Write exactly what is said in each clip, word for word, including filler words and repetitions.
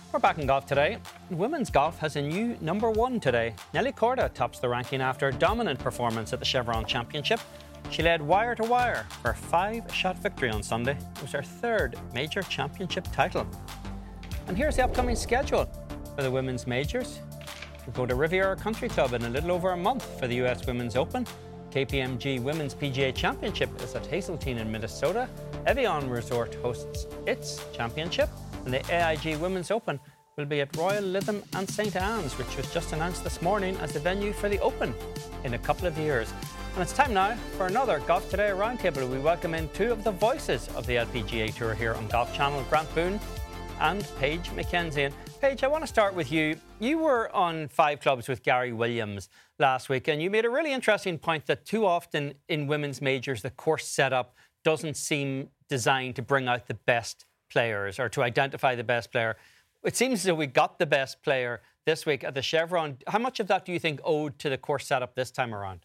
We're back in golf today. Women's golf has a new number one today. Nelly Korda tops the ranking after a dominant performance at the Chevron Championship. She led wire to wire for a five-shot victory on Sunday. It was her third major championship title. And here's the upcoming schedule for the women's majors. We'll go to Riviera Country Club in a little over a month for the U S Women's Open. K P M G Women's P G A Championship is at Hazeltine in Minnesota. Evian Resort hosts its championship. And the A I G Women's Open will be at Royal Lytham and Saint Anne's, which was just announced this morning as the venue for the Open in a couple of years. And it's time now for another Golf Today Roundtable. We welcome in two of the voices of the L P G A Tour here on Golf Channel, Grant Boone and Paige McKenzie. And Paige, I want to start with you. You were on Five Clubs with Gary Williams last week, and you made a really interesting point that too often in women's majors, the course setup doesn't seem designed to bring out the best players or to identify the best player. It seems as though we got the best player this week at the Chevron. How much of that do you think owed to the course setup this time around?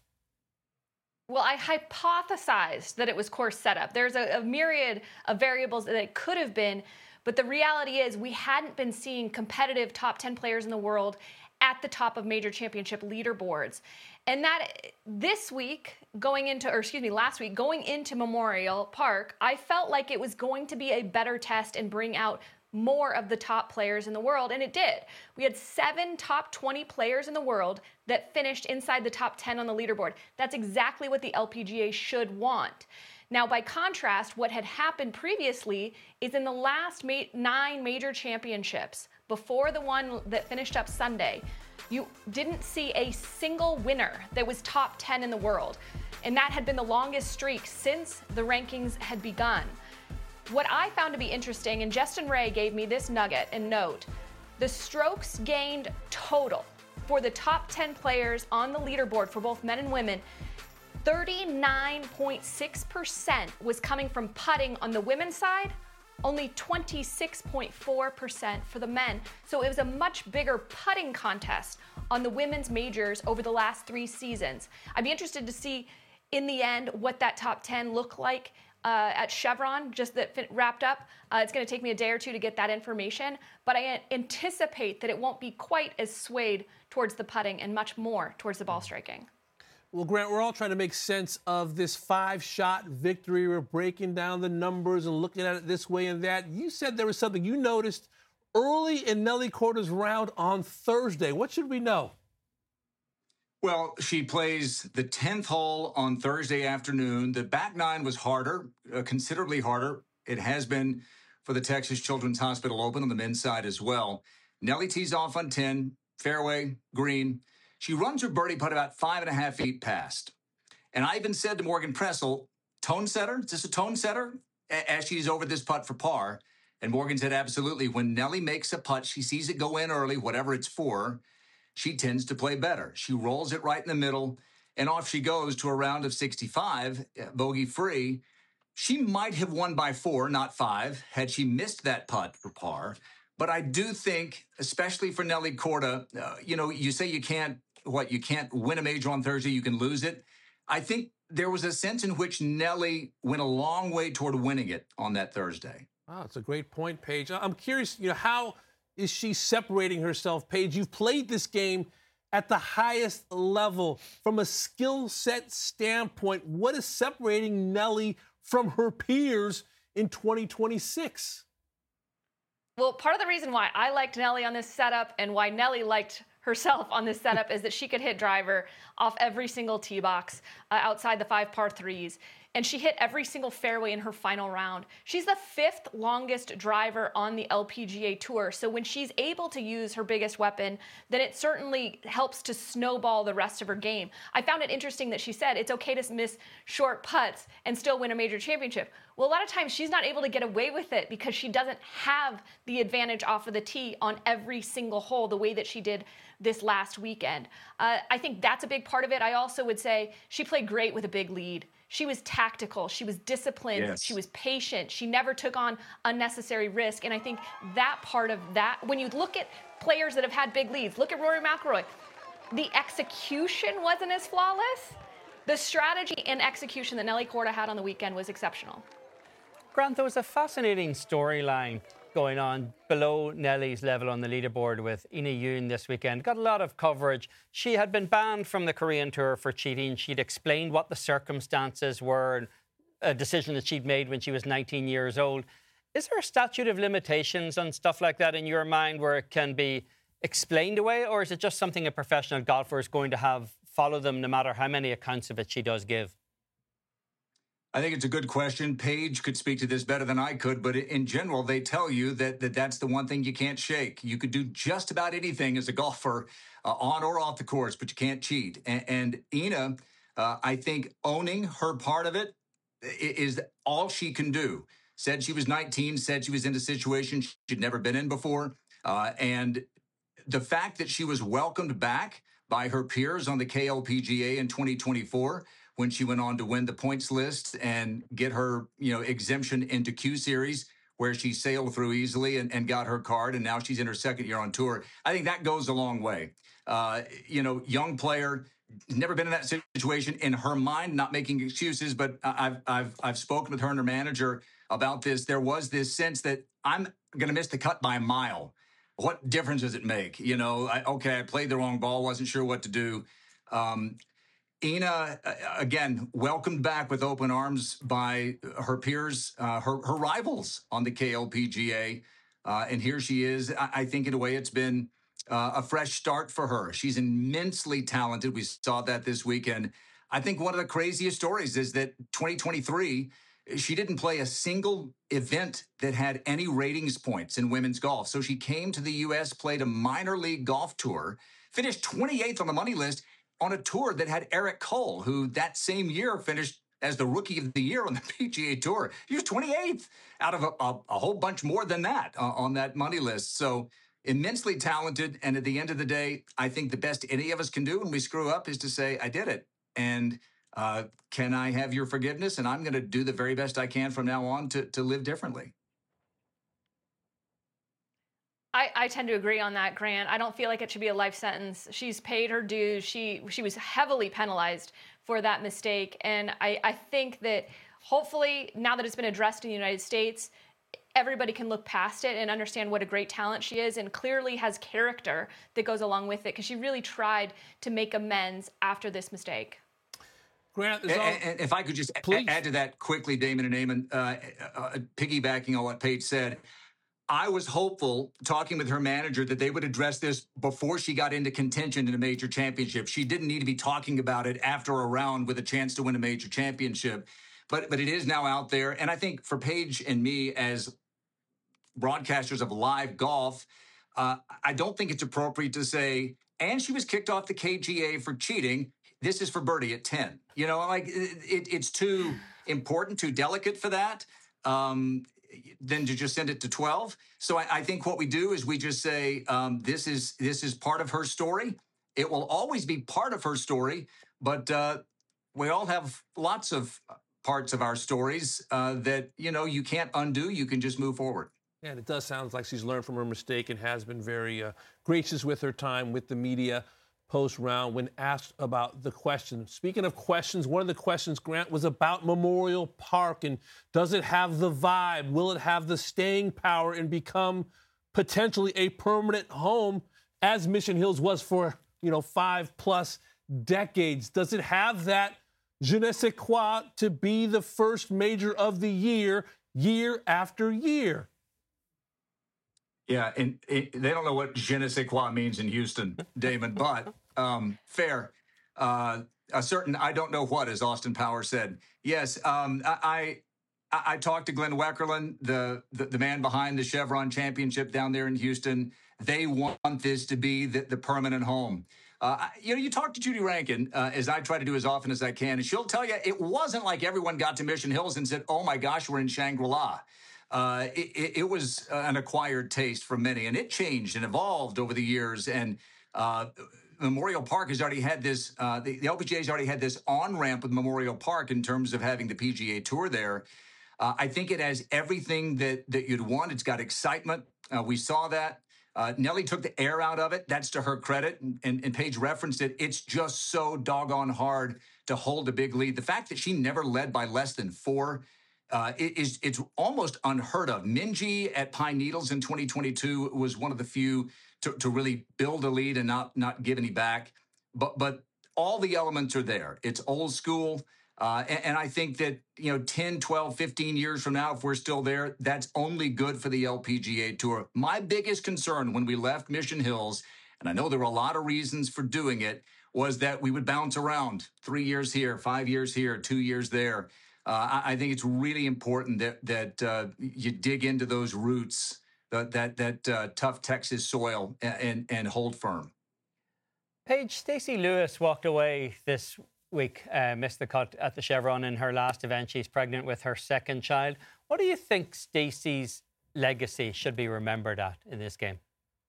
Well, I hypothesized that it was course setup. There's a, a myriad of variables that it could have been, but the reality is we hadn't been seeing competitive top ten players in the world at the top of major championship leaderboards. And that this week, going into, or excuse me, last week, going into Memorial Park, I felt like it was going to be a better test and bring out more of the top players in the world, and it did. We had seven top twenty players in the world that finished inside the top ten on the leaderboard. That's exactly what the L P G A should want. Now, by contrast, what had happened previously is in the last ma- nine major championships, before the one that finished up Sunday, you didn't see a single winner that was top ten in the world. And that had been the longest streak since the rankings had begun. What I found to be interesting, and Justin Ray gave me this nugget and note, the strokes gained total for the top ten players on the leaderboard for both men and women, thirty-nine point six percent was coming from putting on the women's side, only twenty-six point four percent for the men. So it was a much bigger putting contest on the women's majors over the last three seasons. I'd be interested to see in the end what that top ten looked like uh, at Chevron, just that fit, wrapped up. Uh, it's going to take me a day or two to get that information, but I anticipate that it won't be quite as swayed towards the putting and much more towards the ball striking. Well, Grant, we're all trying to make sense of this five-shot victory. We're breaking down the numbers and looking at it this way and that. You said there was something you noticed early in Nelly Korda's round on Thursday. What should we know? Well, she plays the tenth hole on Thursday afternoon. The back nine was harder, uh, considerably harder. It has been for the Texas Children's Hospital Open on the men's side as well. Nelly tees off on ten, fairway, green. She runs her birdie putt about five and a half feet past. And I even said to Morgan Pressel, tone setter? Is this a tone setter? As she's over this putt for par. And Morgan said, absolutely. When Nelly makes a putt, she sees it go in early, whatever it's for, she tends to play better. She rolls it right in the middle, and off she goes to a round of sixty-five, bogey-free. She might have won by four, not five, had she missed that putt for par. But I do think, especially for Nelly Korda, uh, you know, you say you can't, what, you can't win a major on Thursday, you can lose it. I think there was a sense in which Nelly went a long way toward winning it on that Thursday. Wow, that's a great point, Paige. I'm curious, you know, how is she separating herself, Paige? You've played this game at the highest level. From a skill set standpoint, what is separating Nelly from her peers in twenty twenty-six? Well, part of the reason why I liked Nelly on this setup and why Nelly liked herself on this setup is that she could hit driver off every single tee box uh, outside the five par threes. And she hit every single fairway in her final round. She's the fifth longest driver on the L P G A Tour. So when she's able to use her biggest weapon, then it certainly helps to snowball the rest of her game. I found it interesting that she said it's okay to miss short putts and still win a major championship. Well, a lot of times she's not able to get away with it because she doesn't have the advantage off of the tee on every single hole the way that she did this last weekend. Uh, I think that's a big part of it. I also would say she played great with a big lead. She was tactical. She was disciplined. Yes. She was patient. She never took on unnecessary risk. And I think that part of that, when you look at players that have had big leads, look at Rory McIlroy, the execution wasn't as flawless. The strategy and execution that Nelly Korda had on the weekend was exceptional. Grant, there was a fascinating storyline going on below Nelly's level on the leaderboard with Ina Yoon this weekend. Got a lot of coverage. She had been banned from the Korean Tour for cheating. She'd explained what the circumstances were, a decision that she'd made when she was nineteen years old. Is there a statute of limitations on stuff like that in your mind where it can be explained away, or is it just something a professional golfer is going to have follow them no matter how many accounts of it she does give? I think it's a good question. Paige could speak to this better than I could, but in general, they tell you that, that that's the one thing you can't shake. You could do just about anything as a golfer, uh, on or off the course, but you can't cheat. And, and Ina, uh, I think owning her part of it is all she can do. Said she was nineteen, said she was in a situation she'd never been in before. Uh, and the fact that she was welcomed back by her peers on the K L P G A in twenty twenty-four, when she went on to win the points list and get her, you know, exemption into Q Series, where she sailed through easily and, and got her card, and now she's in her second year on tour. I think that goes a long way. Uh, you know, young player, never been in that situation. In her mind, not making excuses, but I've I've I've spoken with her and her manager about this. There was this sense that I'm going to miss the cut by a mile. What difference does it make? You know, I, okay, I played the wrong ball, wasn't sure what to do. Um, Ina, again, welcomed back with open arms by her peers, uh, her, her rivals on the K L P G A. Uh, and here she is. I, I think in a way it's been uh, a fresh start for her. She's immensely talented. We saw that this weekend. I think one of the craziest stories is that twenty twenty-three, she didn't play a single event that had any ratings points in women's golf. So she came to the U S, played a minor league golf tour, finished twenty-eighth on the money list on a tour that had Eric Cole, who that same year finished as the Rookie of the Year on the P G A Tour. He was twenty-eighth out of a, a, a whole bunch more than that uh, on that money list. So immensely talented. And at the end of the day, I think the best any of us can do when we screw up is to say, I did it. And uh, can I have your forgiveness? And I'm going to do the very best I can from now on to, to live differently. I, I tend to agree on that, Grant. I don't feel like it should be a life sentence. She's paid her dues. She she was heavily penalized for that mistake. And I, I think that hopefully now that it's been addressed in the United States, everybody can look past it and understand what a great talent she is, and clearly has character that goes along with it, because she really tried to make amends after this mistake. Grant, and, all... and if I could just Please. add to that quickly, Damon and Eamon, uh, uh, piggybacking on what Paige said, I was hopeful, talking with her manager, that they would address this before she got into contention in a major championship. She didn't need to be talking about it after a round with a chance to win a major championship. But but it is now out there. And I think for Paige and me as broadcasters of live golf, uh, I don't think it's appropriate to say, and she was kicked off the K G A for cheating. This is for birdie at ten. You know, like it, it's too important, too delicate for that. Um, than to just send it to twelve. So I, I think what we do is we just say, um, this is this is part of her story. It will always be part of her story, but uh, we all have lots of parts of our stories uh, that, you know, you can't undo. You can just move forward. Yeah, and it does sound like she's learned from her mistake and has been very uh, gracious with her time with the media post-round when asked about the question. Speaking of questions, one of the questions, Grant, was about Memorial Park, and does it have the vibe? Will it have the staying power and become potentially a permanent home as Mission Hills was for, you know, five plus decades? Does it have that je ne sais quoi to be the first major of the year, year after year? Yeah, and it, they don't know what je ne sais quoi means in Houston, Damon, but um, fair. Uh, a certain I don't know what, as Austin Powers said. Yes, um, I, I I talked to Glenn Weckerlin, the, the the man behind the Chevron Championship down there in Houston. They want this to be the, the permanent home. Uh, you know, you talk to Judy Rankin, uh, as I try to do as often as I can, and she'll tell you it wasn't like everyone got to Mission Hills and said, oh, my gosh, we're in Shangri-La. Uh, it, it, it was an acquired taste for many, and it changed and evolved over the years. And uh, Memorial Park has already had this, uh, the, the L P G A has already had this on-ramp with Memorial Park in terms of having the P G A Tour there. Uh, I think it has everything that, that you'd want. It's got excitement. Uh, we saw that. Uh, Nelly took the air out of it. That's to her credit. And, and, and Paige referenced it. It's just so doggone hard to hold a big lead. The fact that she never led by less than four uh, it is it's almost unheard of. Minjee at Pine Needles in twenty twenty-two was one of the few to, to really build a lead and not not give any back. But but all the elements are there. It's old school. Uh, and, and I think that, you know, ten, twelve, fifteen years from now, if we're still there, that's only good for the L P G A Tour. My biggest concern when we left Mission Hills, and I know there were a lot of reasons for doing it, was that we would bounce around three years here, five years here, two years there. Uh, I, I think it's really important that that uh, you dig into those roots, that that, that uh, tough Texas soil, and, and, and hold firm. Paige, Stacey Lewis walked away this week, uh, missed the cut at the Chevron in her last event. She's pregnant with her second child. What do you think Stacey's legacy should be remembered at in this game?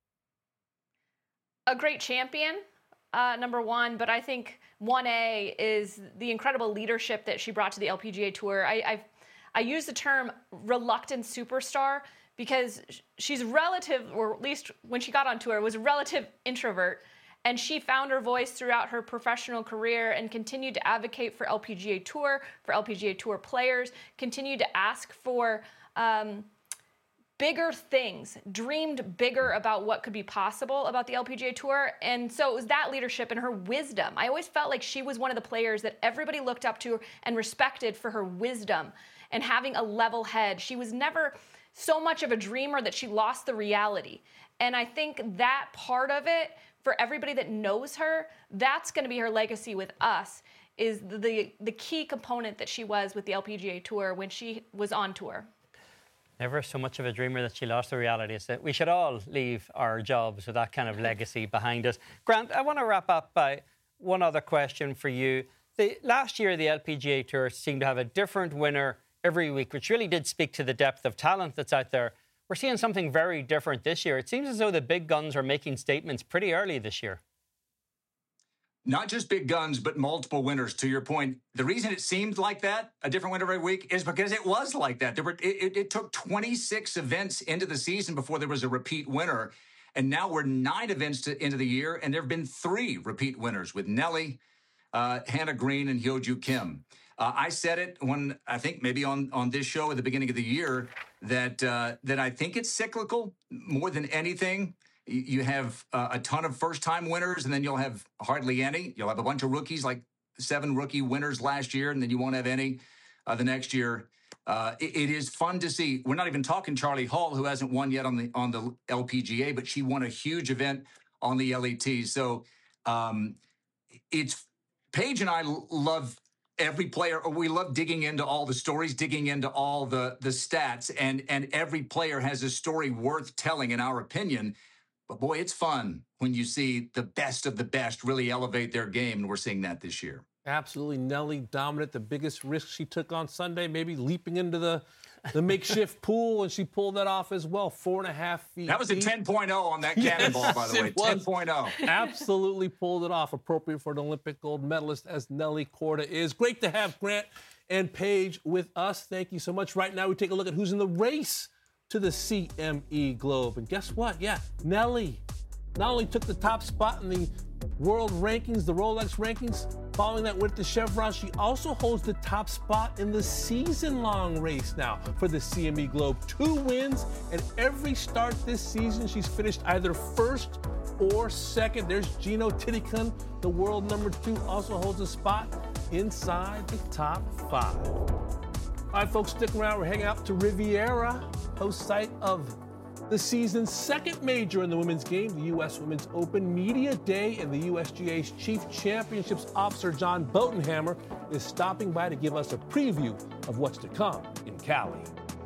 A great champion, uh, number one, but I think one A is the incredible leadership that she brought to the L P G A Tour. I I've, I use the term reluctant superstar because she's relative, or at least when she got on tour, was a relative introvert. And she found her voice throughout her professional career and continued to advocate for L P G A Tour, for L P G A Tour players, continued to ask for um, bigger things, dreamed bigger about what could be possible about the L P G A Tour. And so it was that leadership and her wisdom. I always felt like she was one of the players that everybody looked up to and respected for her wisdom and having a level head. She was never so much of a dreamer that she lost the reality. And I think that part of it, for everybody that knows her, that's going to be her legacy with us, is the the key component that she was with the L P G A Tour when she was on tour. Never so much of a dreamer that she lost the reality. Is that we should all leave our jobs with that kind of legacy behind us. Grant, I want to wrap up by one other question for you. The, last year, the L P G A Tour seemed to have a different winner every week, which really did speak to the depth of talent that's out there. We're seeing something very different this year. It seems as though the big guns are making statements pretty early this year. Not just big guns, but multiple winners. To your point, the reason it seemed like that, a different winner every week, is because it was like that. There were, it, it took twenty-six events into the season before there was a repeat winner. And now we're nine events to, into the year, and there have been three repeat winners with Nelly, uh, Hannah Green, and Hyo-Joo Kim. Uh, I said it when, I think maybe on, on this show at the beginning of the year, that uh, that I think it's cyclical more than anything. You have uh, a ton of first-time winners, and then you'll have hardly any. You'll have a bunch of rookies, like seven rookie winners last year, and then you won't have any uh, the next year. Uh, it, it is fun to see. We're not even talking Charlie Hall, who hasn't won yet on the on the L P G A, but she won a huge event on the L E T. So um, it's Paige and I love every player, or we love digging into all the stories, digging into all the the stats, and and every player has a story worth telling, in our opinion. But boy, it's fun when you see the best of the best really elevate their game, and we're seeing that this year. Absolutely, Nelly dominant. The biggest risk she took on Sunday, maybe leaping into the the makeshift pool, and she pulled that off as well. Four and a half feet. That was a ten point oh on that cannonball, yes, by the way. ten point oh. Absolutely pulled it off. Appropriate for an Olympic gold medalist as Nelly Korda is. Great to have Grant and Paige with us. Thank you so much. Right now, we take a look at who's in the race to the C M E Globe. And guess what? Yeah, Nelly not only took the top spot in the world rankings, the Rolex rankings, following that win at the Chevron, she also holds the top spot in the season-long race now for the C M E Globe. Two wins, and every start this season, she's finished either first or second. There's Gino Titicun, the world number two, also holds a spot inside the top five. All right, folks, stick around. We're heading out to Riviera, host site of the season's second major in the women's game, the U S Women's Open Media Day, and the U S G A's Chief Championships Officer, John Bodenhammer, is stopping by to give us a preview of what's to come in Cali.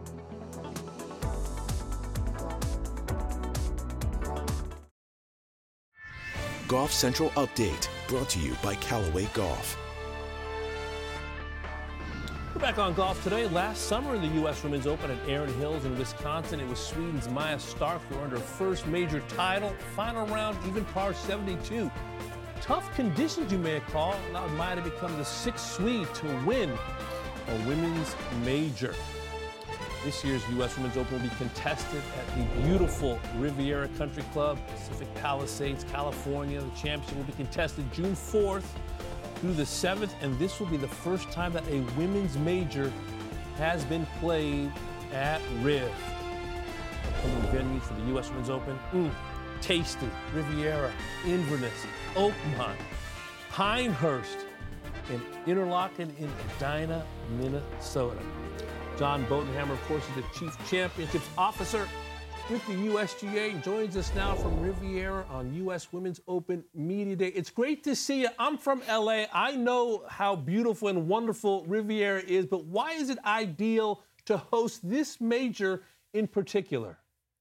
Golf Central Update, brought to you by Callaway Golf. We're back on golf today. Last summer in the U S Women's Open at Erin Hills in Wisconsin, it was Sweden's Maja Stark who earned her first major title. Final round, even par seventy-two. Tough conditions, you may recall, allowed Maja to become the sixth Swede to win a women's major. This year's U S Women's Open will be contested at the beautiful Riviera Country Club, Pacific Palisades, California. The championship will be contested June fourth through the seventh, and this will be the first time that a women's major has been played at Riv. Upcoming venues for the U S Women's Open. Mm, Tasty, Riviera, Inverness, Oakmont, Pinehurst, and Interlaken in Edina, Minnesota. John Bodenhammer, of course, is the Chief Championships Officer with the U S G A, joins us now from Riviera on U S Women's Open Media Day. It's great to see you. I'm from L A. I know how beautiful and wonderful Riviera is, but why is it ideal to host this major in particular?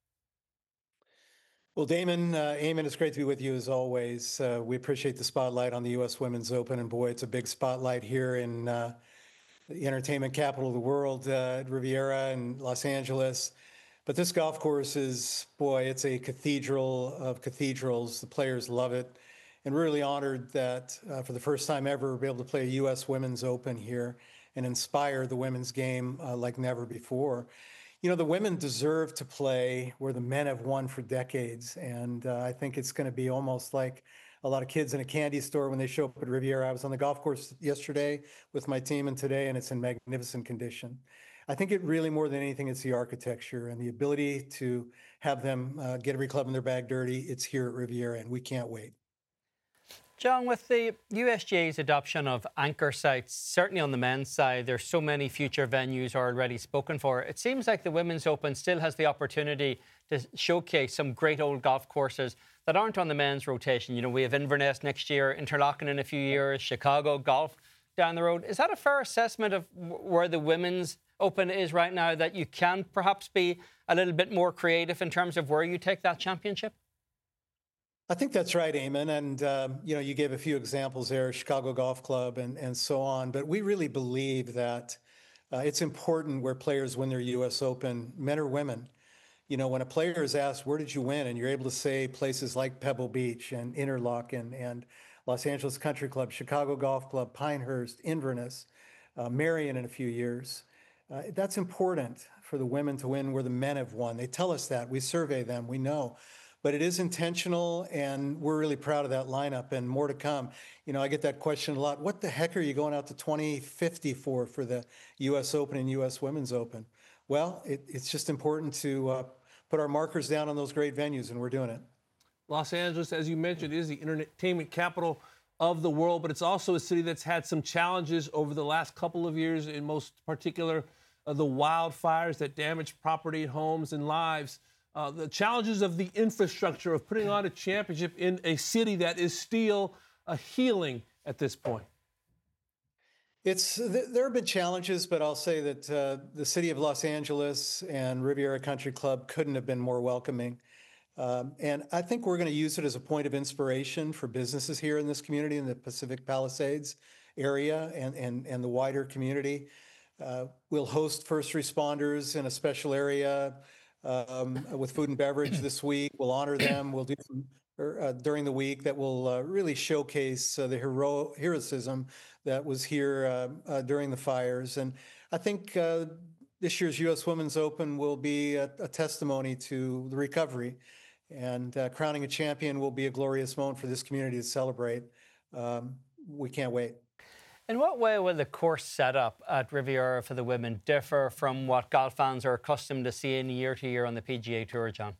Well, Damon, uh, Eamon, it's great to be with you as always. Uh, we appreciate the spotlight on the U S Women's Open, and boy, it's a big spotlight here in uh, the entertainment capital of the world, uh, Riviera and Los Angeles. But this golf course is, boy, it's a cathedral of cathedrals. The players love it. And we're really honored that uh, for the first time ever, we'll be able to play a U S Women's Open here and inspire the women's game uh, like never before. You know, the women deserve to play where the men have won for decades. And uh, I think it's going to be almost like a lot of kids in a candy store when they show up at Riviera. I was on the golf course yesterday with my team and today, and it's in magnificent condition. I think it really, more than anything, it's the architecture and the ability to have them uh, get every club in their bag dirty. It's here at Riviera, and we can't wait. John, with the U S G A's adoption of anchor sites, certainly on the men's side, there's so many future venues already spoken for. It seems like the Women's Open still has the opportunity to showcase some great old golf courses that aren't on the men's rotation. You know, we have Inverness next year, Interlaken in a few years, Chicago golf down the road. Is that a fair assessment of where the Women's Open is right now, that you can perhaps be a little bit more creative in terms of where you take that championship? I think that's right, Eamon. And, um, you know, you gave a few examples there, Chicago Golf Club and, and so on. But we really believe that uh, it's important where players win their U S Open, men or women. You know, when a player is asked, where did you win? And you're able to say places like Pebble Beach and Interlaken and Los Angeles Country Club, Chicago Golf Club, Pinehurst, Inverness, uh, Marion in a few years. Uh, that's important for the women to win where the men have won. They tell us that. We survey them. We know. But it is intentional, and we're really proud of that lineup, and more to come. You know, I get that question a lot. What the heck are you going out to twenty fifty for, for the U S Open and U S Women's Open? Well, it, it's just important to uh, put our markers down on those great venues, and we're doing it. Los Angeles, as you mentioned, is the entertainment capital of the world, but it's also a city that's had some challenges over the last couple of years, in most particular, uh, the wildfires that damaged property, homes, and lives. Uh, the challenges of the infrastructure of putting on a championship in a city that is still a healing at this point. It's there have been challenges, but I'll say that uh, the city of Los Angeles and Riviera Country Club couldn't have been more welcoming. Um, and I think we're going to use it as a point of inspiration for businesses here in this community, in the Pacific Palisades area and, and, and the wider community. Uh, we'll host first responders in a special area um, with food and beverage this week. We'll honor them. We'll do some uh, during the week that will uh, really showcase uh, the hero heroism that was here uh, uh, during the fires. And I think uh, this year's U S Women's Open will be a, a testimony to the recovery. And uh, crowning a champion will be a glorious moment for this community to celebrate. Um, we can't wait. In what way will the course setup at Riviera for the women differ from what golf fans are accustomed to seeing year to year on the P G A Tour, John?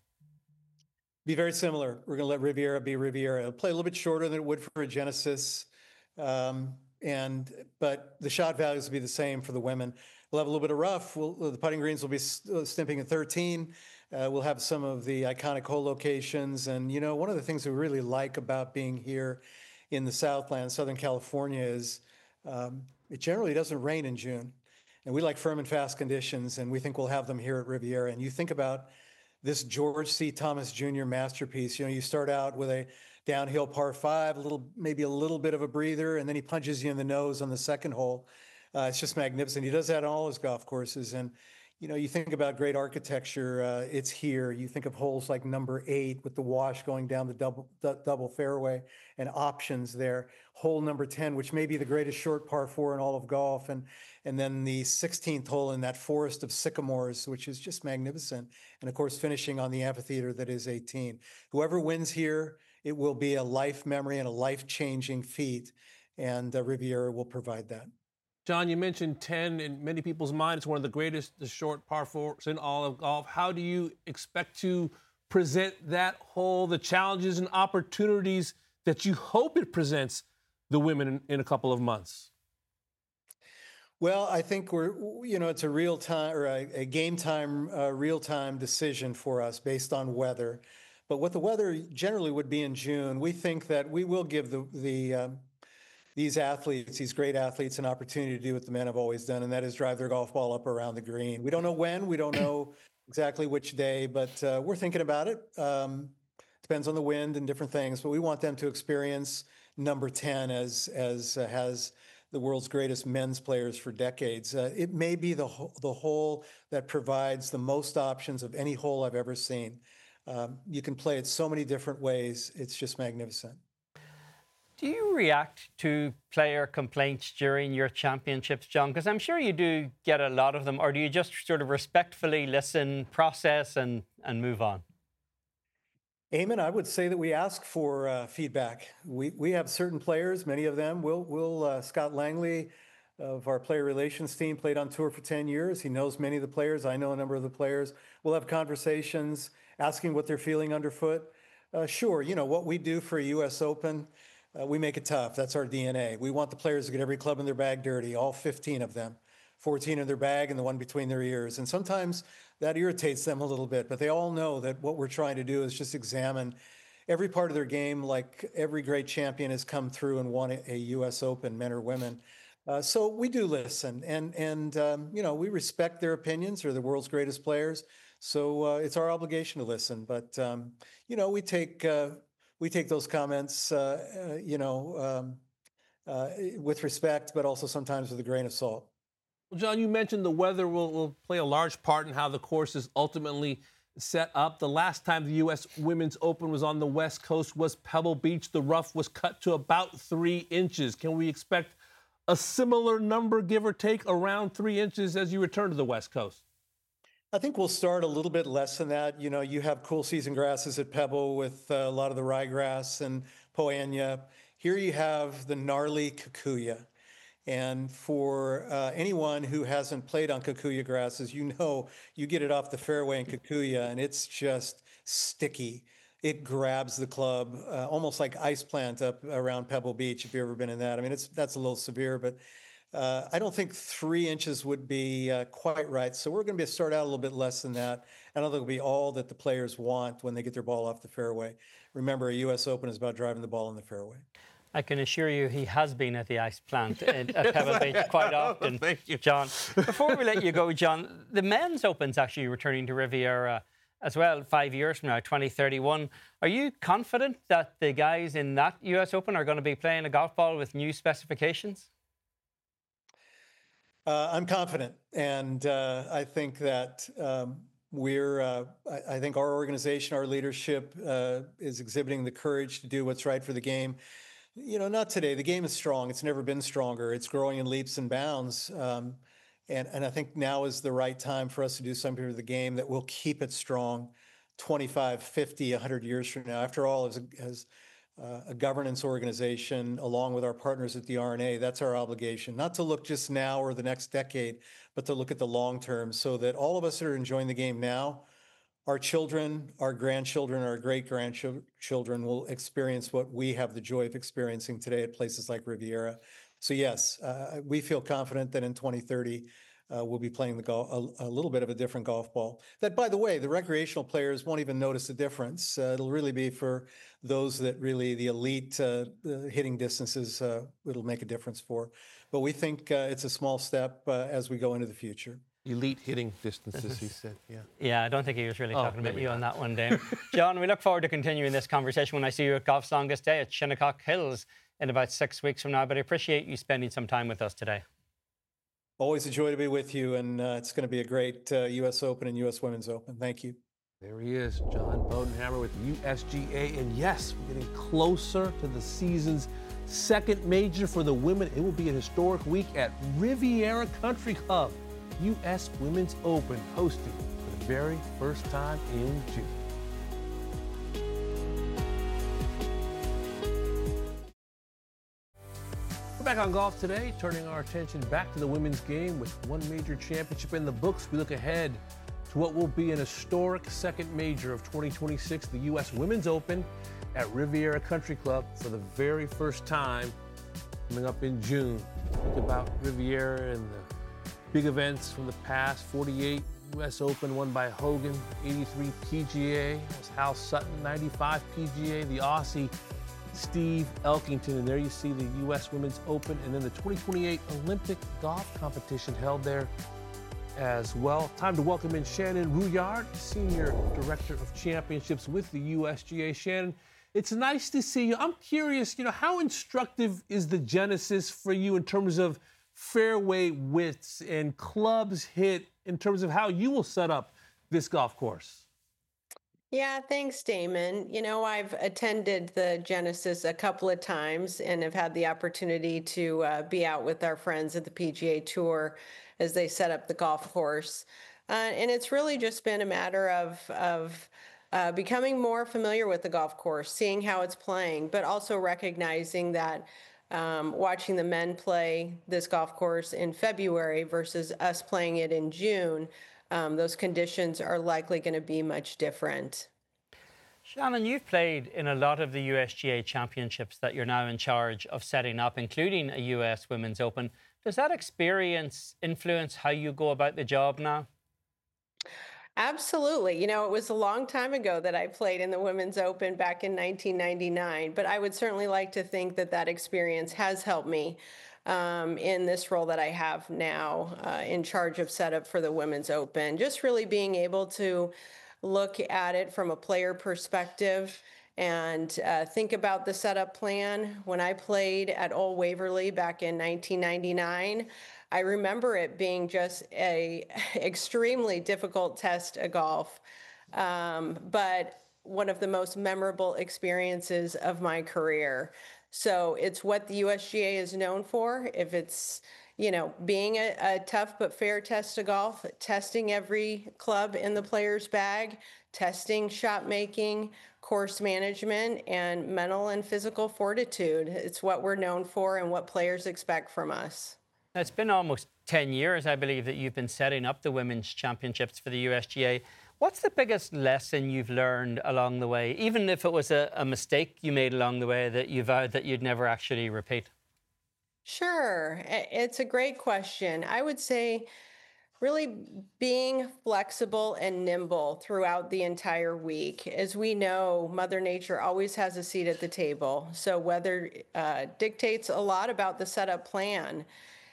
Be very similar. We're going to let Riviera be Riviera. It'll play a little bit shorter than it would for a Genesis, um, and but the shot values will be the same for the women. We'll have a little bit of rough. We'll, the putting greens will be stimping at thirteen. Uh, we'll have some of the iconic hole locations. And, you know, one of the things we really like about being here in the Southland, Southern California, is um, it generally doesn't rain in June. And we like firm and fast conditions, and we think we'll have them here at Riviera. And you think about this George C. Thomas Junior masterpiece. You know, you start out with a downhill par five, a little, maybe a little bit of a breather, and then he punches you in the nose on the second hole. Uh, it's just magnificent. He does that on all his golf courses. And, you know, you think about great architecture, uh, it's here. You think of holes like number eight with the wash going down the double d- double fairway and options there. Hole number ten, which may be the greatest short par four in all of golf. And, and then the sixteenth hole in that forest of sycamores, which is just magnificent. And of course, finishing on the amphitheater that is eighteen. Whoever wins here, it will be a life memory and a life-changing feat. And uh, Riviera will provide that. John, you mentioned ten. In many people's minds, it's one of the greatest, the short par fours in all of golf. How do you expect to present that hole, the challenges and opportunities that you hope it presents the women in, in a couple of months? Well, I think we're, you know, it's a real time or a, a game time, uh, real time decision for us based on weather. But what the weather generally would be in June, we think that we will give the, the um, these athletes, these great athletes, an opportunity to do what the men have always done, and that is drive their golf ball up around the green. We don't know when, we don't know exactly which day, but uh, we're thinking about it. Um, depends on the wind and different things, but we want them to experience number ten as as uh, has the world's greatest men's players for decades. Uh, it may be the ho- the hole that provides the most options of any hole I've ever seen. Um, you can play it so many different ways. It's just magnificent. Do you react to player complaints during your championships, John? Because I'm sure you do get a lot of them. Or do you just sort of respectfully listen, process, and, and move on? Eamon, I would say that we ask for uh, feedback. We we have certain players, many of them. Will will uh, Scott Langley of our player relations team played on tour for ten years. He knows many of the players. I know a number of the players. We'll have conversations, asking what they're feeling underfoot. Uh, sure, you know, what we do for a U S Open, uh, we make it tough. That's our D N A. We want the players to get every club in their bag dirty, all fifteen of them, fourteen in their bag and the one between their ears. And sometimes that irritates them a little bit, but they all know that what we're trying to do is just examine every part of their game, like every great champion has come through and won a U S Open, men or women. Uh, so we do listen, and and um, you know, we respect their opinions. They're the world's greatest players, so uh, it's our obligation to listen. But um, you know, we take uh, we take those comments, uh, uh, you know, um, uh, with respect, but also sometimes with a grain of salt. Well, John, you mentioned the weather will, will play a large part in how the course is ultimately set up. The last time the U S Women's Open was on the West Coast was Pebble Beach. The rough was cut to about three inches. Can we expect a similar number, give or take, around three inches as you return to the West Coast? I think we'll start a little bit less than that. You know, you have cool season grasses at Pebble with uh, a lot of the ryegrass and Poa annua. Here you have the gnarly kikuyu. And for uh, anyone who hasn't played on kikuyu grasses, you know, you get it off the fairway in kikuyu and it's just sticky. It grabs the club, uh, almost like ice plant up around Pebble Beach, if you've ever been in that. I mean, it's that's a little severe, but uh, I don't think three inches would be uh, quite right. So we're going to be start out a little bit less than that. I don't think it'll be all that the players want when they get their ball off the fairway. Remember, a U S Open is about driving the ball in the fairway. I can assure you he has been at the ice plant at Pebble Beach quite often. Thank you, John. Before we let you go, John, the men's Open's actually returning to Riviera as well five years from now, twenty thirty-one. Are you confident that the guys in that U S Open are going to be playing a golf ball with new specifications? Uh, I'm confident, and uh, I think that um, we're, uh, I, I think our organization, our leadership uh, is exhibiting the courage to do what's right for the game. You know, not today. The game is strong. It's never been stronger. It's growing in leaps and bounds. Um, and, and I think now is the right time for us to do something with the game that will keep it strong twenty-five, fifty, one hundred years from now. After all, as a, as uh, a governance organization, along with our partners at the R N A, that's our obligation, not to look just now or the next decade, but to look at the long term so that all of us that are enjoying the game now, our children, our grandchildren, our great-grandchildren will experience what we have the joy of experiencing today at places like Riviera. So yes, uh, we feel confident that in twenty thirty, uh, we'll be playing the golf, a, a little bit of a different golf ball. That, by the way, the recreational players won't even notice the difference. Uh, it'll really be for those that really, the elite uh, the hitting distances, uh, it'll make a difference for. But we think uh, it's a small step uh, as we go into the future. Elite hitting distances, he said, yeah. Yeah, I don't think he was really Oh, talking about maybe you not. on that one, Dave. John, we look forward to continuing this conversation when I see you at Golf's Longest Day at Shinnecock Hills in about six weeks from now. But I appreciate you spending some time with us today. Always a joy to be with you, and uh, it's going to be a great uh, U S Open and U S Women's Open. Thank you. There he is, John Bodenhammer with U S G A. And yes, we're getting closer to the season's second major for the women. It will be a historic week at Riviera Country Club. U S Women's Open hosted for the very first time in June. We're back on Golf Today, turning our attention back to the women's game with one major championship in the books. We look ahead to what will be an historic second major of twenty twenty-six, the U S Women's Open at Riviera Country Club for the very first time coming up in June. Think about Riviera and the big events from the past. forty-eight U S Open won by Hogan, eighty-three P G A was Hal Sutton, ninety-five P G A, the Aussie Steve Elkington, and there you see the U S Women's Open, and then the twenty twenty-eight Olympic golf competition held there as well. Time to welcome in Shannon Rouillard, Senior Director of Championships with the U S G A. Shannon, it's nice to see you. I'm curious, you know, how instructive is the Genesis for you in terms of fairway widths and clubs hit in terms of how you will set up this golf course? Yeah, thanks, Damon. You know, I've attended the Genesis a couple of times and have had the opportunity to uh, be out with our friends at the P G A Tour as they set up the golf course. Uh, and it's really just been a matter of, of uh, becoming more familiar with the golf course, seeing how it's playing, but also recognizing that um, watching the men play this golf course in February versus us playing it in June, Um, those conditions are likely going to be much different. Shannon, you've played in a lot of the U S G A championships that you're now in charge of setting up, including a U S Women's Open. Does that experience influence how you go about the job now? Absolutely. You know, it was a long time ago that I played in the Women's Open back in nineteen ninety-nine, but I would certainly like to think that that experience has helped me Um, in this role that I have now uh, in charge of setup for the Women's Open. Just really being able to look at it from a player perspective and uh, think about the setup plan. When I played at Old Waverly back in nineteen ninety-nine, I remember it being just a extremely difficult test of golf, um, but one of the most memorable experiences of my career. So it's what the U S G A is known for. If it's, you know, being a, a tough but fair test of golf, testing every club in the player's bag, testing shot making, course management, and mental and physical fortitude. It's what we're known for and what players expect from us. Now, it's been almost ten years, I believe, that you've been setting up the Women's Championships for the U S G A. What's the biggest lesson you've learned along the way, even if it was a, a mistake you made along the way that you vowed that you'd never actually repeat? Sure. It's a great question. I would say really being flexible and nimble throughout the entire week. As we know, Mother Nature always has a seat at the table. So weather uh, dictates a lot about the setup plan,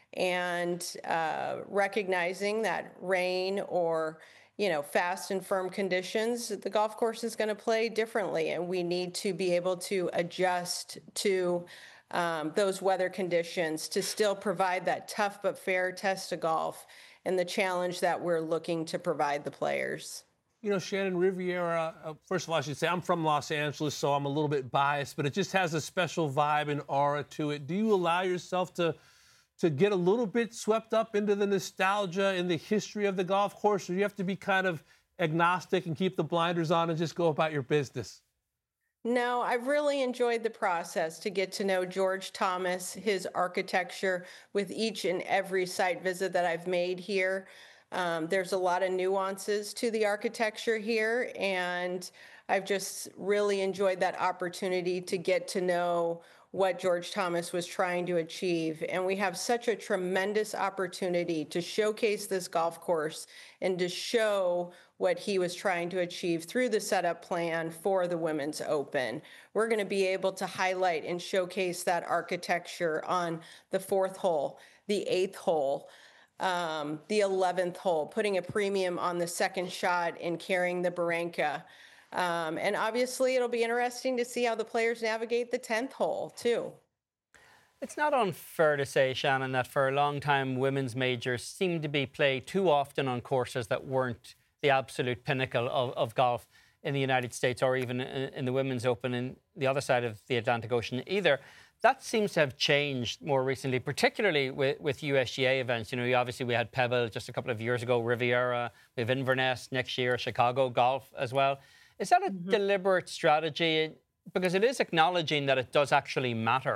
and uh, recognizing that rain or you know, fast and firm conditions, the golf course is going to play differently, and we need to be able to adjust to um, those weather conditions to still provide that tough but fair test of golf and the challenge that we're looking to provide the players. You know, Shannon, Riviera, uh, first of all, I should say I'm from Los Angeles, so I'm a little bit biased, but it just has a special vibe and aura to it. Do you allow yourself to to get a little bit swept up into the nostalgia and the history of the golf course, or you have to be kind of agnostic and keep the blinders on and just go about your business? No, I've really enjoyed the process to get to know George Thomas, his architecture, with each and every site visit that I've made here. Um, there's a lot of nuances to the architecture here, and I've just really enjoyed that opportunity to get to know what George Thomas was trying to achieve. And we have such a tremendous opportunity to showcase this golf course and to show what he was trying to achieve through the setup plan for the Women's Open. We're going to be able to highlight and showcase that architecture on the fourth hole, the eighth hole, um, the eleventh hole, putting a premium on the second shot and carrying the Barranca. Um, and obviously, it'll be interesting to see how the players navigate the tenth hole, too. It's not unfair to say, Shannon, that for a long time, women's majors seemed to be played too often on courses that weren't the absolute pinnacle of, of golf in the United States, or even in, in the Women's Open in the other side of the Atlantic Ocean either. That seems to have changed more recently, particularly with, with U S G A events. You know, obviously we had Pebble just a couple of years ago, Riviera, we have Inverness next year, Chicago Golf as well. Is that a mm-hmm. deliberate strategy? Because it is acknowledging that it does actually matter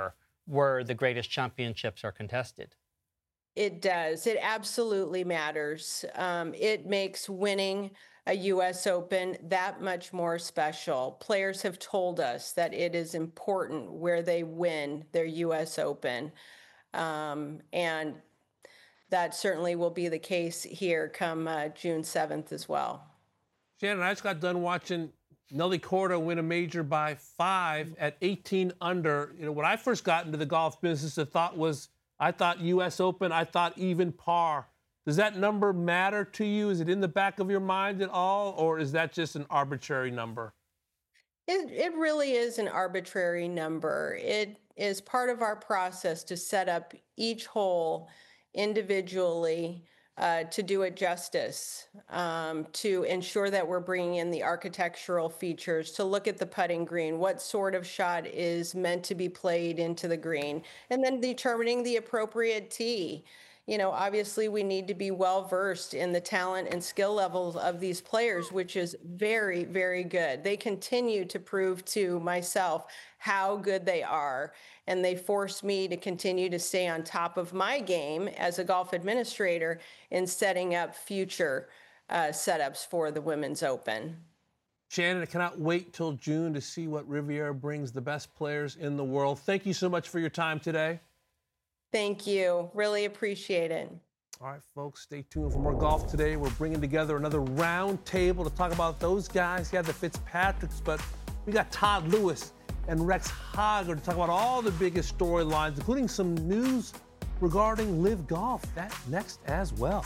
where the greatest championships are contested. It does. It absolutely matters. Um, it makes winning a U S Open that much more special. Players have told us that it is important where they win their U S Open. Um, and that certainly will be the case here come uh, June seventh as well. Shannon, I just got done watching Nelly Korda win a major by five at eighteen under. You know, when I first got into the golf business, the thought was, I thought U S Open, I thought even par. Does that number matter to you? Is it in the back of your mind at all, or is that just an arbitrary number? It, it really is an arbitrary number. It is part of our process to set up each hole individually uh, to do it justice, um, to ensure that we're bringing in the architectural features, to look at the putting green, what sort of shot is meant to be played into the green, and then determining the appropriate tee. You know, obviously we need to be well versed in the talent and skill levels of these players, which is very, very good. They continue to prove to myself how good they are, and they force me to continue to stay on top of my game as a golf administrator in setting up future uh, setups for the Women's Open. Shannon, I cannot wait till June to see what Riviera brings the best players in the world. Thank you so much for your time today. Thank you. Really appreciate it. All right, folks, stay tuned for more golf today. We're bringing together another round table to talk about those guys. Yeah, the Fitzpatricks, but we got Todd Lewis and Rex Hoggard to talk about all the biggest storylines, including some news regarding Live Golf. That next as well.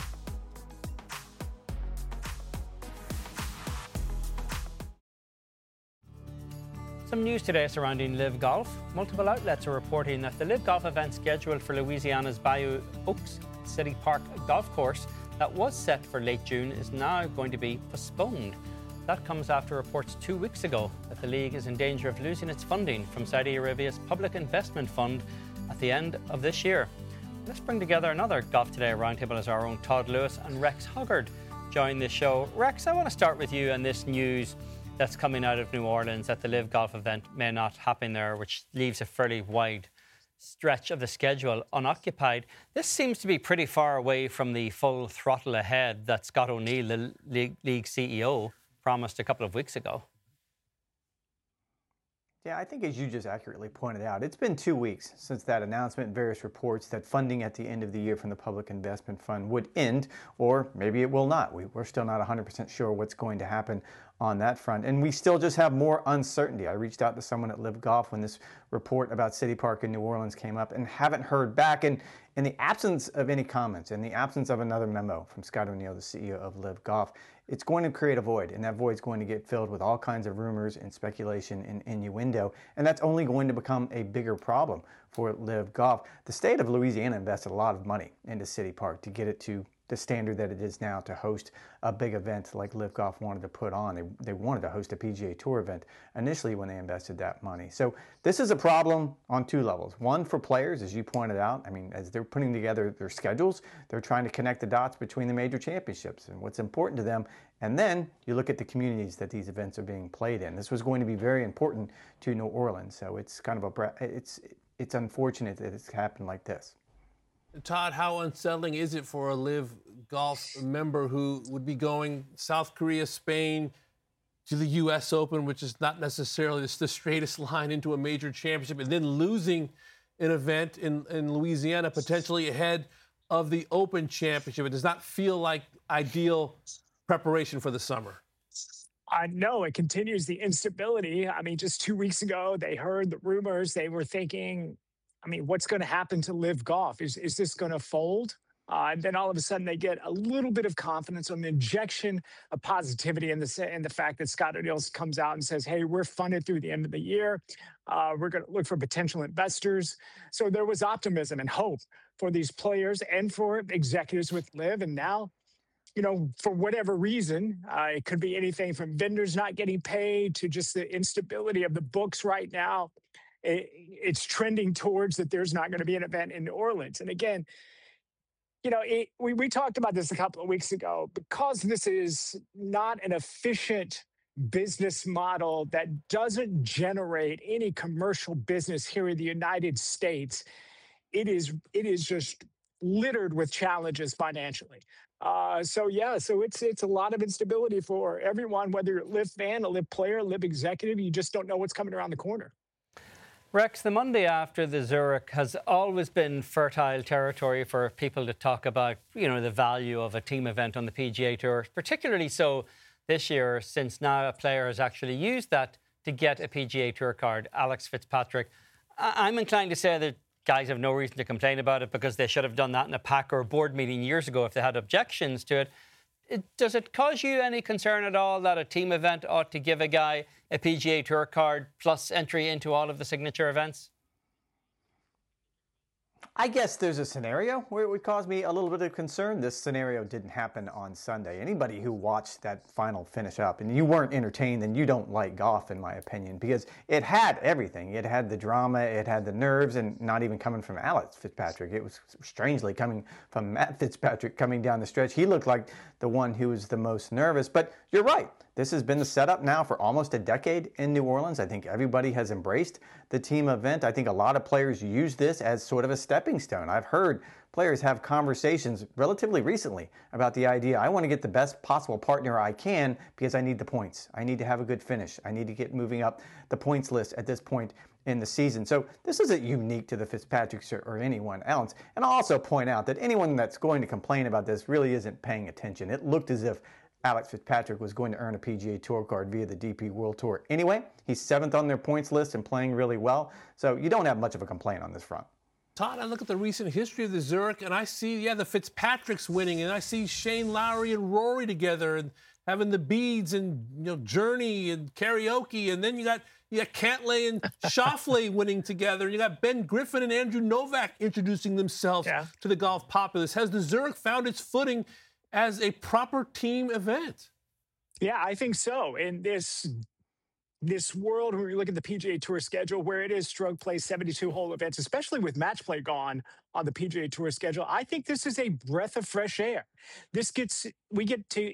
Some news today surrounding Live Golf. Multiple outlets are reporting that the Live Golf event scheduled for Louisiana's Bayou Oaks City Park golf course that was set for late June is now going to be postponed. That comes after reports two weeks ago that the league is in danger of losing its funding from Saudi Arabia's Public Investment Fund at the end of this year. Let's bring together another Golf Today roundtable as our own Todd Lewis and Rex Hoggard join the show. Rex, I want to start with you on this news that's coming out of New Orleans that the Live Golf event may not happen there, which leaves a fairly wide stretch of the schedule unoccupied. This seems to be pretty far away from the full throttle ahead that Scott O'Neill, the league, league C E O, promised a couple of weeks ago. Yeah, I think as you just accurately pointed out, it's been two weeks since that announcement, various reports that funding at the end of the year from the Public Investment Fund would end, or maybe it will not. We, we're still not one hundred percent sure what's going to happen on that front. And we still just have more uncertainty. I reached out to someone at Live Golf when this report about City Park in New Orleans came up and haven't heard back. And in the absence of any comments, in the absence of another memo from Scott O'Neill, the C E O of Live Golf, it's going to create a void, and that void is going to get filled with all kinds of rumors and speculation and innuendo, and that's only going to become a bigger problem for Live Golf. The state of Louisiana invested a lot of money into City Park to get it to the standard that it is now to host a big event like Live Golf wanted to put on. They, they wanted to host a P G A Tour event initially when they invested that money. So this is a problem on two levels. One, for players, as you pointed out. I mean, as they're putting together their schedules, they're trying to connect the dots between the major championships and what's important to them. And then you look at the communities that these events are being played in. This was going to be very important to New Orleans. So it's kind of a, it's, it's unfortunate that it's happened like this. Todd, how unsettling is it for a Live Golf member who would be going South Korea, Spain, to the U S Open, which is not necessarily the straightest line into a major championship, and then losing an event in, in Louisiana, potentially ahead of the Open Championship? It does not feel like ideal preparation for the summer. I know it continues the instability. I mean, just two weeks ago, they heard the rumors. They were thinking, I mean, what's going to happen to Live Golf? Is, is this going to fold? Uh, and then all of a sudden they get a little bit of confidence, an injection of positivity in the, in the fact that Scott O'Neill comes out and says, hey, we're funded through the end of the year. Uh, we're going to look for potential investors. So there was optimism and hope for these players and for executives with Live. And now, you know, for whatever reason, uh, it could be anything from vendors not getting paid to just the instability of the books right now. It, it's trending towards that there's not going to be an event in New Orleans. And again, you know, it, we, we talked about this a couple of weeks ago. Because this is not an efficient business model that doesn't generate any commercial business here in the United States, it is it is just littered with challenges financially. Uh, so yeah, so it's it's a lot of instability for everyone, whether you're a L I V fan, a L I V player, a L I V executive. You just don't know what's coming around the corner. Rex, the Monday after the Zurich has always been fertile territory for people to talk about, you know, the value of a team event on the P G A Tour, particularly so this year, since now a player has actually used that to get a P G A Tour card, Alex Fitzpatrick. I- I'm inclined to say that guys have no reason to complain about it because they should have done that in a pack or a board meeting years ago if they had objections to it. It, does it cause you any concern at all that a team event ought to give a guy a P G A Tour card plus entry into all of the signature events? I guess there's a scenario where it would cause me a little bit of concern. This scenario didn't happen on Sunday. Anybody who watched that final finish up and you weren't entertained, then you don't like golf, in my opinion, because it had everything. It had the drama, it had the nerves, and not even coming from Alex Fitzpatrick. It was strangely coming from Matt Fitzpatrick coming down the stretch. He looked like the one who was the most nervous. But you're right. This has been the setup now for almost a decade in New Orleans. I think everybody has embraced the team event. I think a lot of players use this as sort of a stepping stone. I've heard players have conversations relatively recently about the idea, I want to get the best possible partner I can because I need the points. I need to have a good finish. I need to get moving up the points list at this point in the season. So this isn't unique to the Fitzpatricks or, or anyone else. And I'll also point out that anyone that's going to complain about this really isn't paying attention. It looked as if Alex Fitzpatrick was going to earn a P G A Tour card via the D P World Tour. Anyway, he's seventh on their points list and playing really well. So you don't have much of a complaint on this front. Todd, I look at the recent history of the Zurich, and I see, yeah, the Fitzpatricks winning, and I see Shane Lowry and Rory together, and having the beads, and you know, Journey and karaoke, and then you got you got Cantlay and Schauffele winning together, and you got Ben Griffin and Andrew Novak introducing themselves yeah. to the golf populace. Has the Zurich found its footing as a proper team event? Yeah, I think so. In this this world, when you look at the P G A Tour schedule, where it is stroke play, seventy-two hole events, especially with match play gone on the P G A Tour schedule, I think this is a breath of fresh air. This gets, we get to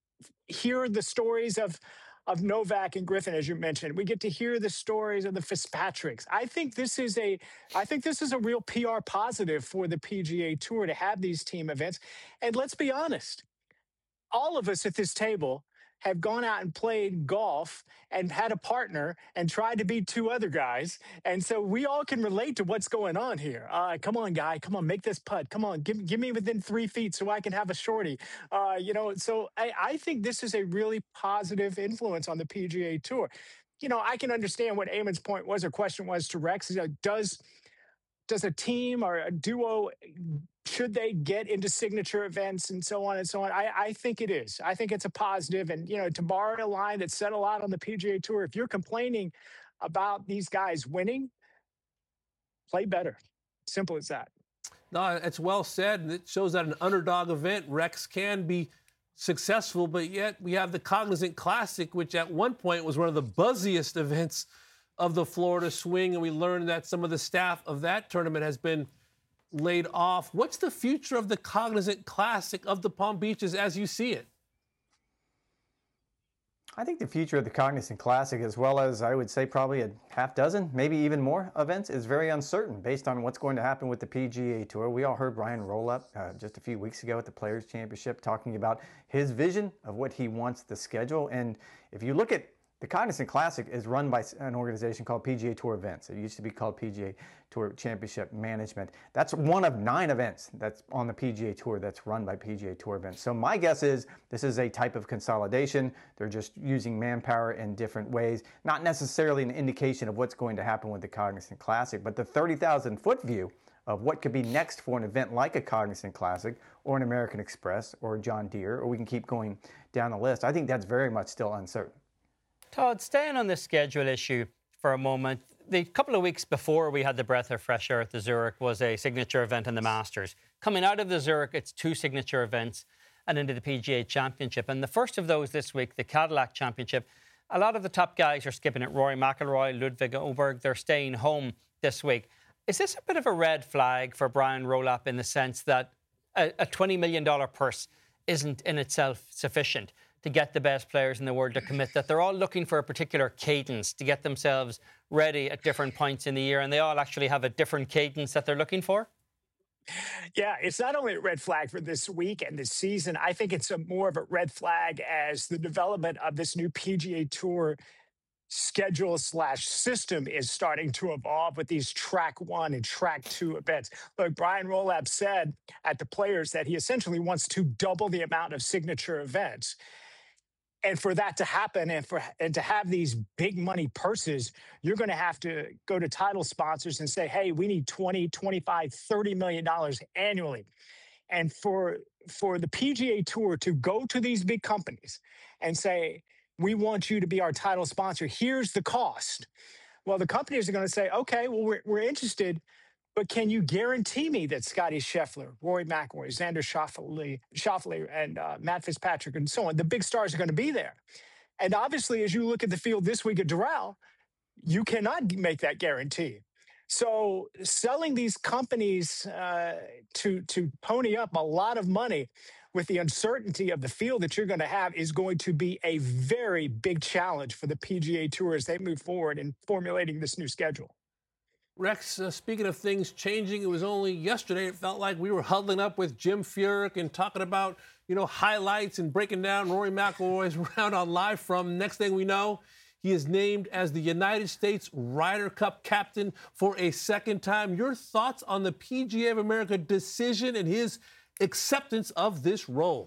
hear the stories of of Novak and Griffin, as you mentioned. We get to hear the stories of the Fitzpatricks. I think this is a, I think this is a real P R positive for the P G A Tour to have these team events. And let's be honest, all of us at this table have gone out and played golf and had a partner and tried to beat two other guys. And so we all can relate to what's going on here. Uh, come on, guy. Come on, make this putt. Come on, give, give me within three feet so I can have a shorty. Uh, you know, so I, I think this is a really positive influence on the P G A Tour. You know, I can understand what Eamon's point was or question was to Rex. You know, does, does a team or a duo, should they get into signature events and so on and so on? I, I think it is. I think it's a positive. And, you know, to borrow a line that's said a lot on the P G A Tour, if you're complaining about these guys winning, play better. Simple as that. No, it's well said. And it shows that an underdog event, Rex, can be successful. But yet we have the Cognizant Classic, which at one point was one of the buzziest events of the Florida Swing. And we learned that some of the staff of that tournament has been laid off. What's the future of the Cognizant Classic of the Palm Beaches as you see it? I think the future of the Cognizant Classic, as well as I would say probably a half dozen, maybe even more events, is very uncertain based on what's going to happen with the P G A Tour. We all heard Ryan Rollup uh, just a few weeks ago at the Players Championship talking about his vision of what he wants the schedule. And if you look at the Cognizant Classic is run by an organization called P G A Tour Events. It used to be called P G A Tour Championship Management. That's one of nine events that's on the P G A Tour that's run by P G A Tour Events. So my guess is this is a type of consolidation. They're just using manpower in different ways, not necessarily an indication of what's going to happen with the Cognizant Classic, but the thirty thousand foot view of what could be next for an event like a Cognizant Classic or an American Express or a John Deere, or we can keep going down the list. I think that's very much still uncertain. Todd, staying on the schedule issue for a moment, the couple of weeks before we had the breath of fresh air at the Zurich was a signature event in the Masters. Coming out of the Zurich, it's two signature events and into the P G A Championship. And the first of those this week, the Cadillac Championship, a lot of the top guys are skipping it. Rory McIlroy, Ludwig Oberg, they're staying home this week. Is this a bit of a red flag for Brian Rollup in the sense that a, a twenty million dollars purse isn't in itself sufficient to get the best players in the world to commit, that they're all looking for a particular cadence to get themselves ready at different points in the year, and they all actually have a different cadence that they're looking for? Yeah, it's not only a red flag for this week and this season. I think it's a more of a red flag as the development of this new P G A Tour schedule slash system is starting to evolve with these track one and track two events. Look, Brian Rolab said at the Players that he essentially wants to double the amount of signature events. And for that to happen and for and to have these big money purses, you're going to have to go to title sponsors and say, hey, we need twenty, twenty-five, thirty million dollars annually. And for for the P G A Tour to go to these big companies and say, we want you to be our title sponsor, here's the cost. Well, the companies are going to say, okay, well, we're, we're interested, but can you guarantee me that Scotty Scheffler, Rory McIlroy, Xander Schauffele, Schauffele and uh, Matt Fitzpatrick and so on, the big stars are going to be there. And obviously, as you look at the field this week at Doral, you cannot make that guarantee. So selling these companies uh, to, to pony up a lot of money with the uncertainty of the field that you're going to have is going to be a very big challenge for the P G A Tour as they move forward in formulating this new schedule. Rex, uh, speaking of things changing, it was only yesterday it felt like we were huddling up with Jim Furyk and talking about, you know, highlights and breaking down Rory McIlroy's round on Live From. Next thing we know, he is named as the United States Ryder Cup captain for a second time. Your thoughts on the P G A of America decision and his acceptance of this role?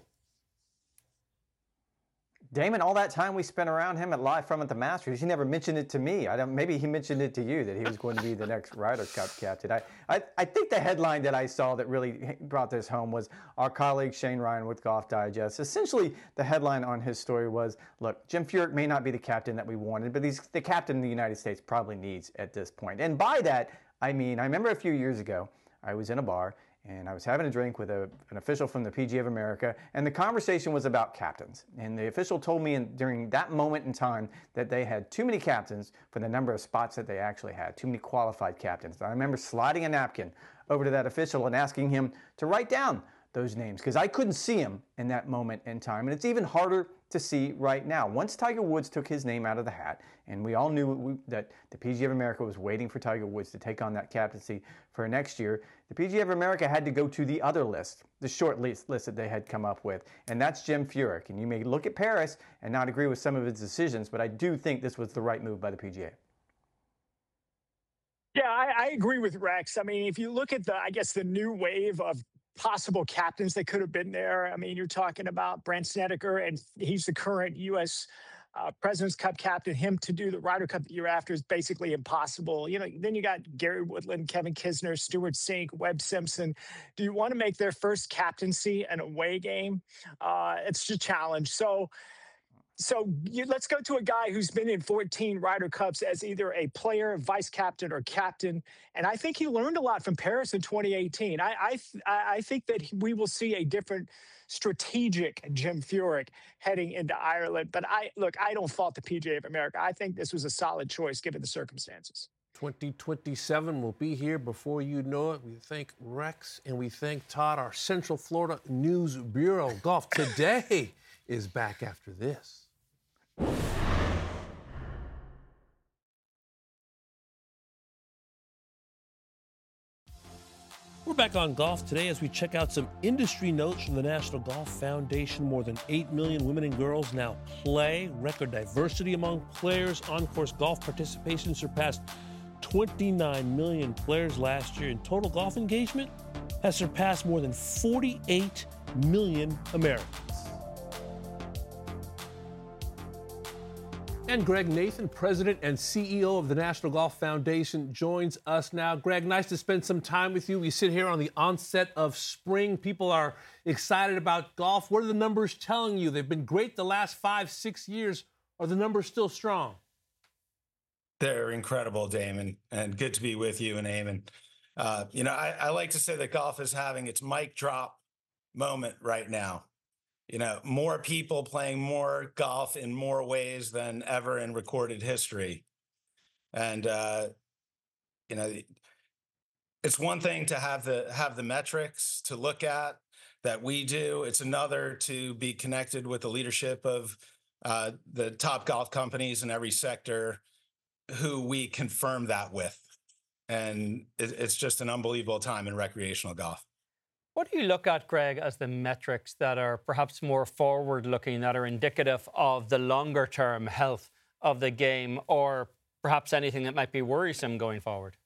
Damon, all that time we spent around him at Live From at the Masters, he never mentioned it to me. I don't, maybe he mentioned it to you that he was going to be the next Ryder Cup captain. I, I, I think the headline that I saw that really brought this home was our colleague Shane Ryan with Golf Digest. Essentially, the headline on his story was, look, Jim Furyk may not be the captain that we wanted, but he's the captain the United States probably needs at this point. And by that, I mean, I remember a few years ago, I was in a bar, and I was having a drink with a, an official from the P G A of America, and the conversation was about captains. And the official told me in, during that moment in time that they had too many captains for the number of spots that they actually had, too many qualified captains. I remember sliding a napkin over to that official and asking him to write down those names, because I couldn't see him in that moment in time. And it's even harder to see right now. Once Tiger Woods took his name out of the hat, and we all knew we, that the P G A of America was waiting for Tiger Woods to take on that captaincy for next year, the P G A of America had to go to the other list, the short list, list that they had come up with, and that's Jim Furyk. And you may look at Paris and not agree with some of his decisions, but I do think this was the right move by the P G A. Yeah, I, I agree with Rex. I mean, if you look at the, I guess, the new wave of possible captains that could have been there. I mean, you're talking about Brandt Snedeker, and he's the current U S uh, President's Cup captain. Him to do the Ryder Cup the year after is basically impossible. You know, then you got Gary Woodland, Kevin Kisner, Stuart Sink, Webb Simpson. Do you want to make their first captaincy an away game? Uh, it's a challenge. So, So you, let's go to a guy who's been in fourteen Ryder Cups as either a player, vice captain, or captain. And I think he learned a lot from Paris in twenty eighteen. I I, I think that we will see a different strategic Jim Furyk heading into Ireland. But I look, I don't fault the P G A of America. I think this was a solid choice given the circumstances. twenty twenty-seven will be here before you know it. We thank Rex and we thank Todd, our Central Florida News Bureau. Golf Today is back after this. We're back on Golf Today as we check out some industry notes from the National Golf Foundation. More than eight million women and girls now play. Record diversity among players. On-course golf participation surpassed twenty-nine million players last year. And total golf engagement has surpassed more than forty-eight million Americans. And Greg Nathan, President and C E O of the National Golf Foundation, joins us now. Greg, nice to spend some time with you. We sit here on the onset of spring. People are excited about golf. What are the numbers telling you? They've been great the last five, six years. Are the numbers still strong? They're incredible, Damon, and good to be with you and Eamon. Uh, you know, I, I like to say that golf is having its mic drop moment right now. You know, more people playing more golf in more ways than ever in recorded history. And, uh, you know, it's one thing to have the have the metrics to look at, that we do. It's another to be connected with the leadership of uh, the top golf companies in every sector who we confirm that with. And it, it's just an unbelievable time in recreational golf. What do you look at, Greg, as the metrics that are perhaps more forward-looking, that are indicative of the longer-term health of the game, or perhaps anything that might be worrisome going forward?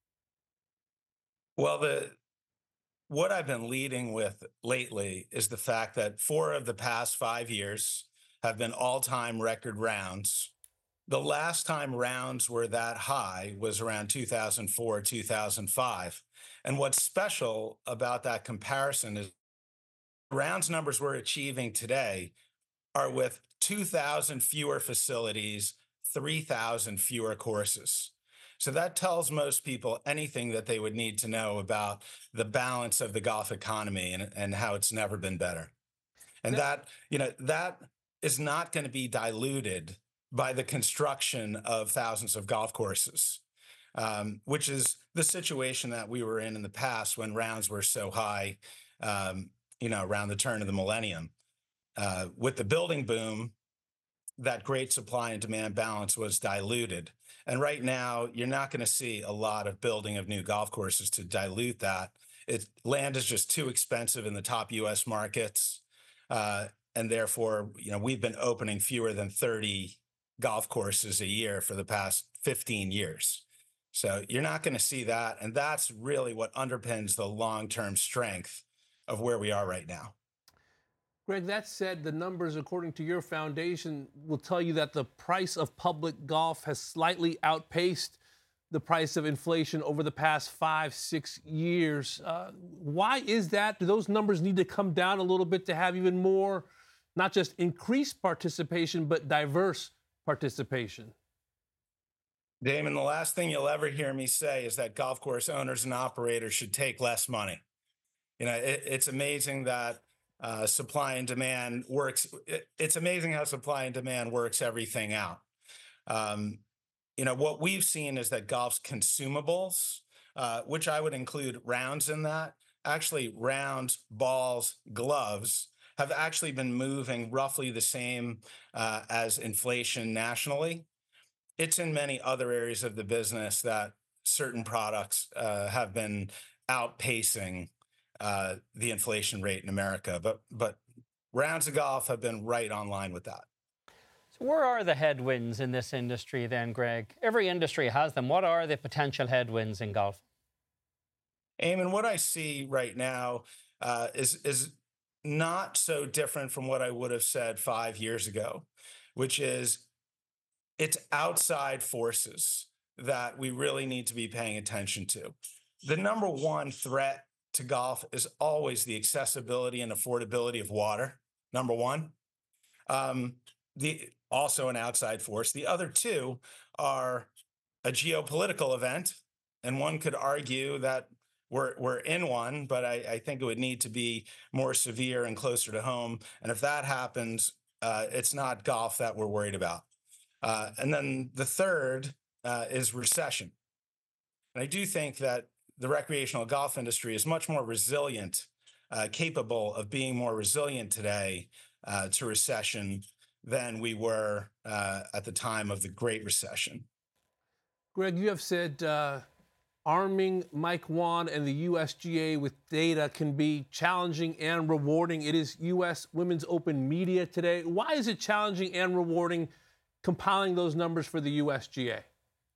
Well, the what I've been leading with lately is the fact that four of the past five years have been all-time record rounds. The last time rounds were that high was around two thousand four, two thousand five. And what's special about that comparison is rounds numbers we're achieving today are with two thousand fewer facilities, three thousand fewer courses. So that tells most people anything that they would need to know about the balance of the golf economy and, and how it's never been better. And that, you know, that is not going to be diluted by the construction of thousands of golf courses, um, which is the situation that we were in in the past when rounds were so high, um, you know, around the turn of the millennium. Uh, with the building boom, that great supply and demand balance was diluted. And right now, you're not going to see a lot of building of new golf courses to dilute that. It, land is just too expensive in the top U S markets. Uh, and therefore, you know, we've been opening fewer than thirty golf courses a year for the past fifteen years. So you're not going to see that. And that's really what underpins the long-term strength of where we are right now. Greg, that said, the numbers, according to your foundation, will tell you that the price of public golf has slightly outpaced the price of inflation over the past five, six years. Uh, why is that? Do those numbers need to come down a little bit to have even more, not just increased participation, but diverse participation? Damon, the last thing you'll ever hear me say is that golf course owners and operators should take less money. You know, it, it's amazing that uh, supply and demand works. It, it's amazing how supply and demand works everything out. Um, you know, what we've seen is that golf's consumables, uh, which I would include rounds in that, actually rounds, balls, gloves, have actually been moving roughly the same uh, as inflation nationally. It's in many other areas of the business that certain products uh, have been outpacing uh, the inflation rate in America. But but rounds of golf have been right on line with that. So where are the headwinds in this industry then, Greg? Every industry has them. What are the potential headwinds in golf? Eamon, what I see right now uh, is is not so different from what I would have said five years ago, which is it's outside forces that we really need to be paying attention to. The number one threat to golf is always the accessibility and affordability of water, number one. Um, the also an outside force. The other two are a geopolitical event, and one could argue that we're we're in one, but I, I think it would need to be more severe and closer to home. And if that happens, uh, it's not golf that we're worried about. Uh, and then the third uh, is recession. And I do think that the recreational golf industry is much more resilient, uh, capable of being more resilient today uh, to recession than we were uh, at the time of the Great Recession. Greg, you have said uh, arming Mike Whan and the U S G A with data can be challenging and rewarding. It is U S Women's Open media today. Why is it challenging and rewarding compiling those numbers for the U S G A?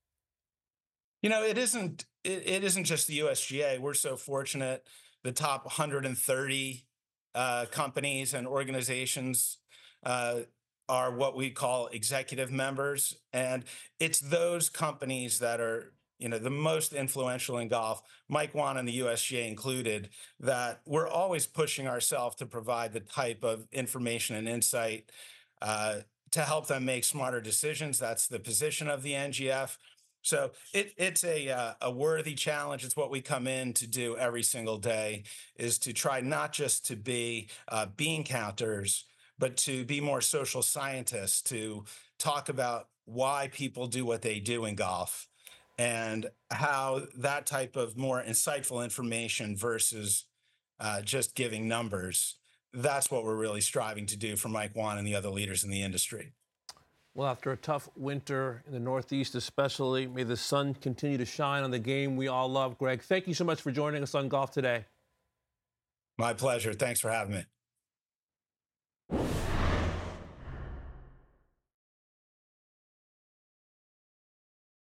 You know, it isn't it, it isn't just the U S G A. We're so fortunate. The top one hundred thirty uh, companies and organizations uh, are what we call executive members. And it's those companies that are, you know, the most influential in golf, Mike Whan and the U S G A included, that we're always pushing ourselves to provide the type of information and insight uh, to help them make smarter decisions. That's the position of the N G F. So it, it's a, uh, a worthy challenge. It's what we come in to do every single day, is to try not just to be uh, bean counters, but to be more social scientists, to talk about why people do what they do in golf and how that type of more insightful information versus uh, just giving numbers. That's what we're really striving to do for Mike Whan and the other leaders in the industry. Well, after a tough winter in the Northeast especially, may the sun continue to shine on the game we all love. Greg, thank you so much for joining us on Golf Today. My pleasure. Thanks for having me.